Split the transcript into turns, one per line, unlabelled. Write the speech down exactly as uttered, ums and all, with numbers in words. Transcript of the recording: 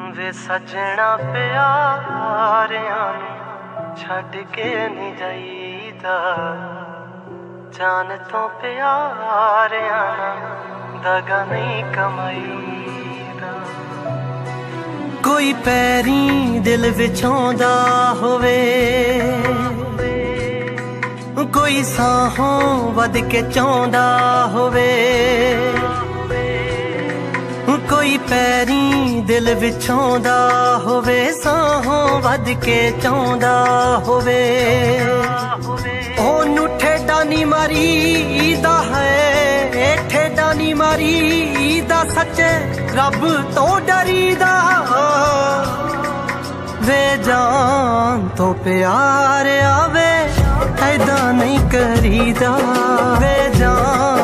ਵੇ ਸੱਜਣਾ ਪਿਆਰਿਆਂ ਨੂੰ ਛੱਡ ਕੇ ਨਹੀਂ ਜਾਈਦਾ, ਜਾਨ ਤੋਂ ਪਿਆਰਿਆਂ ਨਾਲ ਦਗਾ ਨਹੀਂ ਕਮਾਈਦਾ। ਕੋਈ ਪੈਰੀ ਦਿਲ ਵਿਛਾਉਂਦਾ ਹੋਵੇ, ਕੋਈ ਸਾਹੋਂ ਵੱਧ ਕੇ ਚਾਹੁੰਦਾ ਹੋਵੇ, ਕੋਈ ਪੈਰੀ ਦਿਲ ਵਿਛਾਉਂਦਾ ਹੋਵੇ, ਸਾਹੋਂ ਵੱਧ ਕੇ ਚਾਹੁੰਦਾ ਹੋਵੇ। ਉਹਨੂੰ ਠੇਡਾ ਨੀ ਮਾਰੀਦਾ ਹੈ, ਠੇਡਾ ਨੀ ਮਾਰੀਦਾ, ਸੱਚੇ ਰੱਬ ਤੋਂ ਡਰੀਦਾ। ਵੇ ਜਾਨ ਤੋਂ ਪਿਆਰ ਆਵੇ, ਐਦਾਂ ਨਹੀਂ ਕਰੀਦਾ। ਵੇ ਜਾਨ